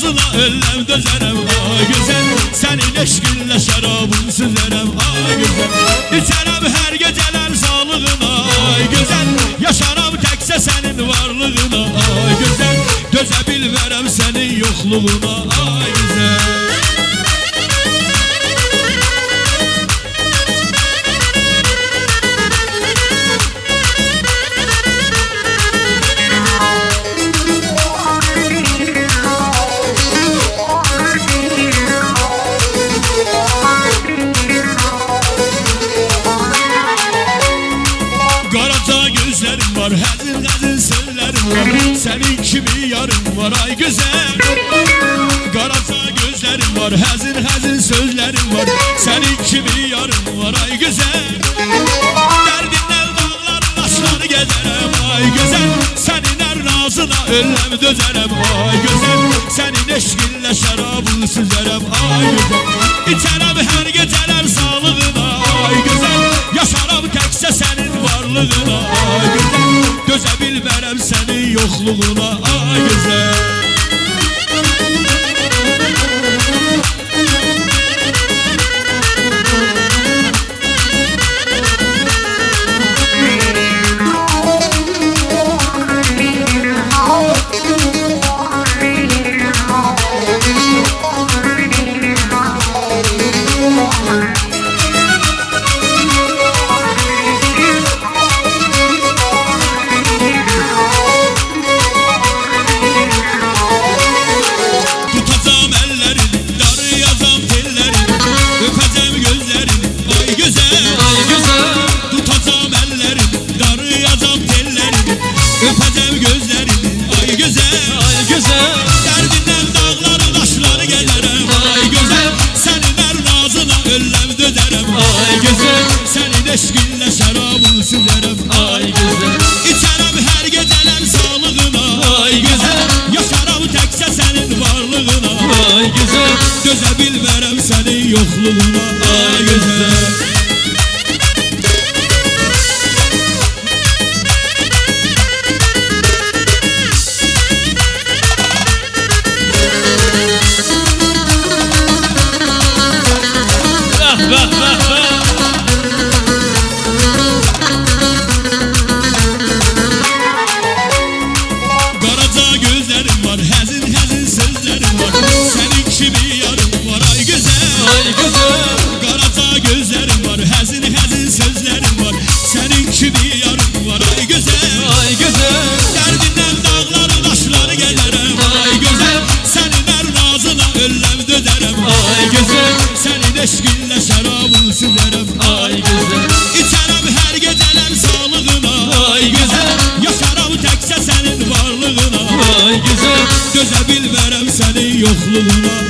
nazına ölləm dözərəm ay gözəl. Sənin eşqinlə şərabın süzərəm ay gözəl. İçərəm hər gecələr sağlığına ay gözəl. Yaşaram təkcə sənin varlığına ay gözəl. Dözə bilmərəm sənin yoxluğuna ay gözəl. Gözlerim var, həzin həzin sözlerim var. Senin kimi yarım var ay güzel. Qaraca gözlerim var, həzin həzin sözlerim var. Senin kimi yarım var ay güzel. Dərdindən dağların daşları gəzərəm ay güzel. Sənin hər nazına ölləm dözərəm ay güzel. Sənin eşqinlə şərabını süzərəm ay güzel. İçərəm hər gecələr sağlığına ay güzel. Yaşaram təkcə sənin varlığına ay güzel. Dözə bilmərəm sənin yoxluğuna ay güzel. Öpəcəm gözlərini ay gözəl, ay gözəl. Dərdindən dağları daşları gəzərəm ay gözəl. Sənin hər nazına ölləm dözərəm ay gözəl. Sənin eşqinlə şərabını süzərəm ay gözəl. İçərəm hər gecələr sağlığına ay gözəl. Yaşaram təkcə sənin varlığına ay gözəl. Dözə bilmərəm sənin yoxluğuna ay gözəl. Qaraca gözlerim var, həzin həzin sözlerim var. Sənin kimi yarım var ay gözəl, ay gözəl. Qaraca gözlerim var, həzin həzin sözlerim var. Sənin kimi yarım var ay gözəl, ay gözəl. Dərdindən dağları daşları gəzərəm ay gözəl. Sənin hər nazına ölləm dözərəm ay gözəl. Sənin eşqinlə şərabını süzərəm ay gözəl. İçərəm hər gecələr sağlığına ay gözəl. Yaşaram təkcə sənin varlığına ay gözəl. Dözə bilmərəm sənin yoxluğuna